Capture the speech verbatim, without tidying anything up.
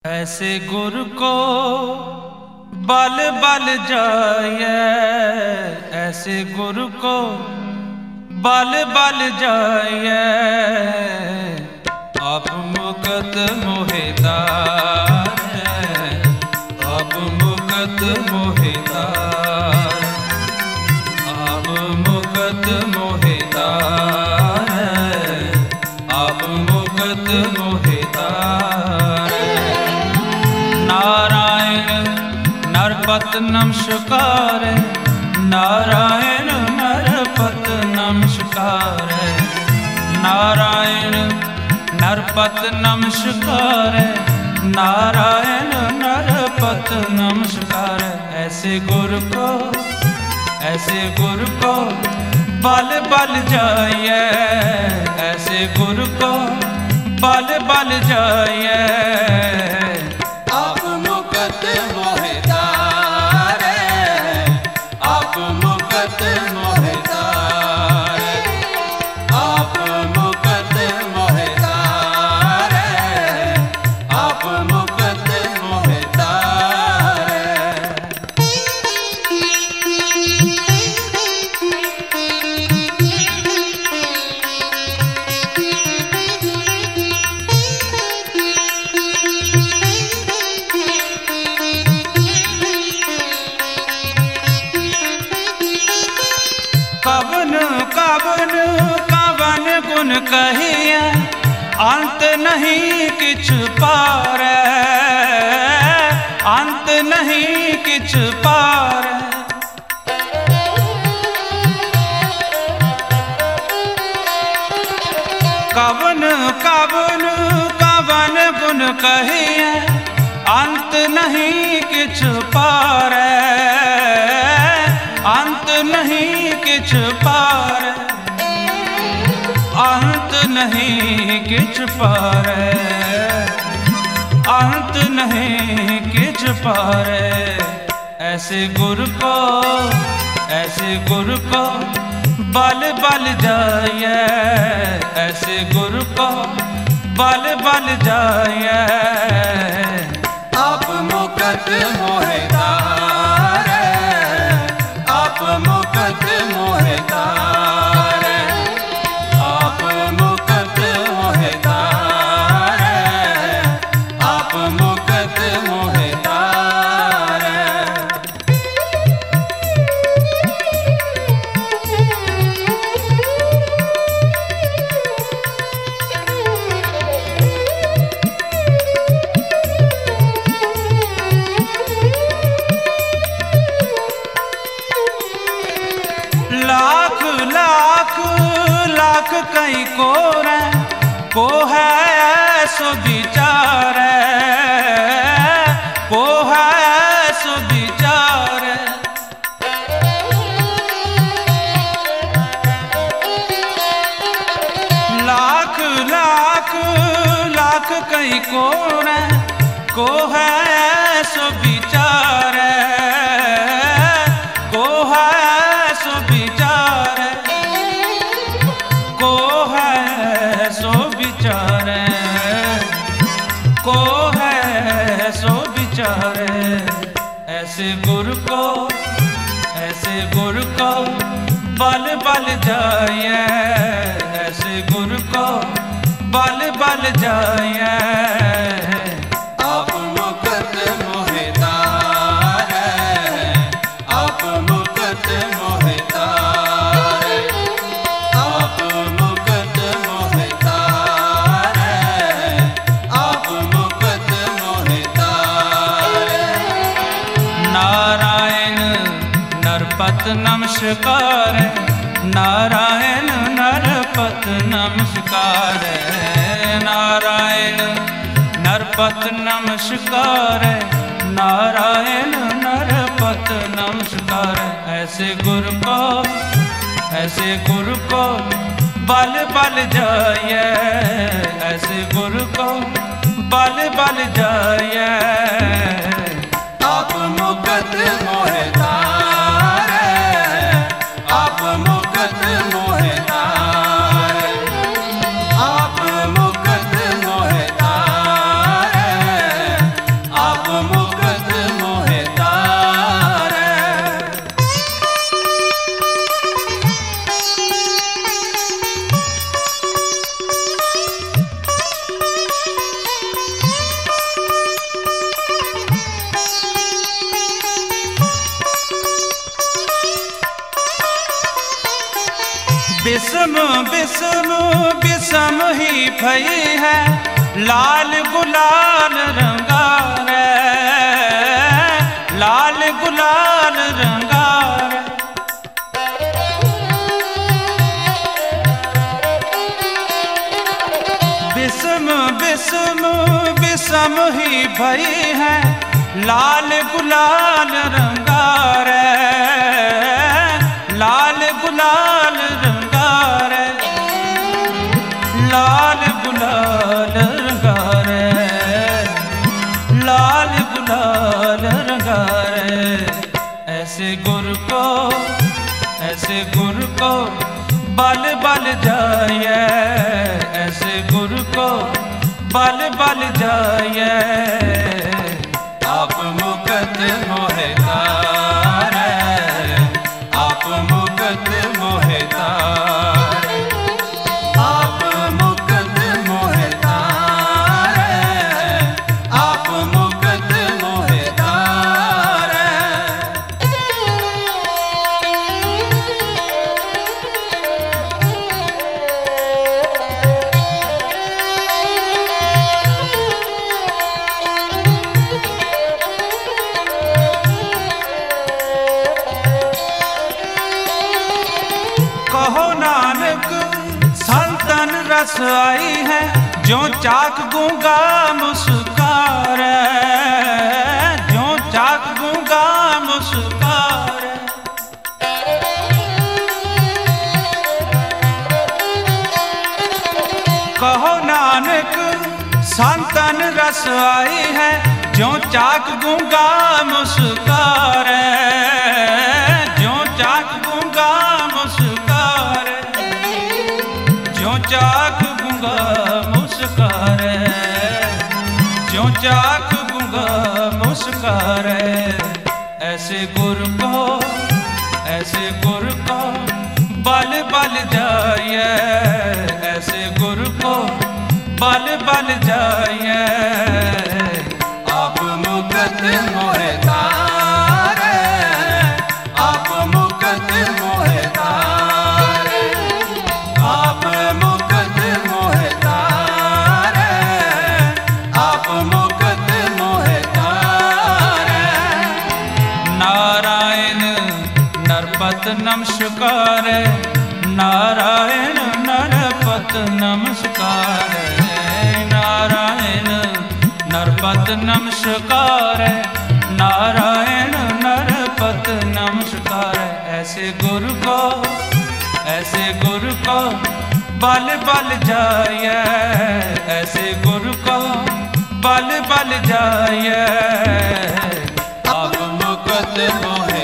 ऐसे गुरु को बल बल जाए, ऐसे गुरु को बल बल जाए। अब मुकत मोहिदार, अब मुकत मोहिदार, अब मुकत मोहिदार, अब मुकत मोहिदार। नारायण नरपत नमस्कार, नारायण नरपत नमस्कार, नारायण नरपत नमस्कार, नारायण नरपत नमस्कार। ऐसे गुरु को, ऐसे गुरु को बल बल जाए, ऐसे गुरु को बल बल जाए। आप मुकत मोहिदार, आप मुकत मोहिदार, आप मुकत मोहिदार, आप मुकत मोहिदार। कवन कवन कवन गुण कहिए, अंत नहीं किछ पार, अंत नहीं किछ पार। कवन कवन कवन गुण कहिए, अंत नहीं किछ पार, अंत नहीं किछ पार, अंत नहीं किछ पार, अंत नहीं किछ पार। ऐसे गुरु को, ऐसे गुरु को बल बल जाए, ऐसे गुरु को बल बल जाए। आप मुकत मोहिदार, आप मुकत मोहिदार, आप मुकत मोहिदार, आप मुकत मोहिदार। लाख लाख लाख कई को रे, को है सो विचार, को है सो विचार। लाख लाख लाख कई को रे, को है सो विचार, को है सो विचार, को है सो विचार, को है सो विचार। ऐसे गुरु को, ऐसे गुरु को बल बल जाए, ऐसे गुरु को बल बल जाए। आप मुकत मोहिदार, आप मुकत मोहिदार, आप मुकत मोहिदार, आप मुकत मोहिदार। नारायण नरपत नमस्कार, नारायण नरपत नमस्कार, नारायण नरपत नमस्कार, नारायण नरपत नमस्कार। ऐसे गुरु को, ऐसे गुरु को बल बल जाए, ऐसे गुरु को बल बल जाए। आप मुकत मोहिदार, आप मुकत मोहिदार, आप मुकत मोहिदार, बिस्म बिस्म बिस्म ही भई है, लाल गुलाल रंगा रे, लाल गुलाल रंगा रे। बिस्म बिस्म बिस्म ही भई है, लाल गुलाल रंगा रे, लाल गुलाल रंगा रे, लाल गुलाल रंगा रे, लाल गुलाल रंगा रे। ऐसे गुर को ऐसे गुर को बल बल जाए, ऐसे गुर को बल बल जाए। आप मुकत मोहे तारे, आप मुकत मोहे तारे, आप मुकत मोहे तारे, आप मुकत मोहे तारे। कहो नानक संतन रस आई है, जो चाक गूंगा मुस्कारे, जो चाक गूंगा मुस्कारे। कहो नानक संतन रस आई है, जो चाक गूंगा मुस्कारे, जो चाक गूंगा मुस्कारे, जो चाक गूंगा मुस्कारे, जो चाक गूंगा मुस्कारे। ऐसे गुर को ऐसे गुर को बल बल जाइए, ऐसे गुर को बल बल जाइए। आप मुकत मोहे तारे, आप मुकत मोहे तारे, आप मुकत मोहे तारे, आप मुकत मोहे तारे। नारायण नरपत नमस्कार, नारायण नरपत नमस्कार, नारायण नरपत नमस्कार, नारायण नरपत नमस्कार। ऐसे गुरु को ऐसे गुरु को बल बल जाइए, ऐसे गुरु को बल बल जाइए। आप मुकत मोहे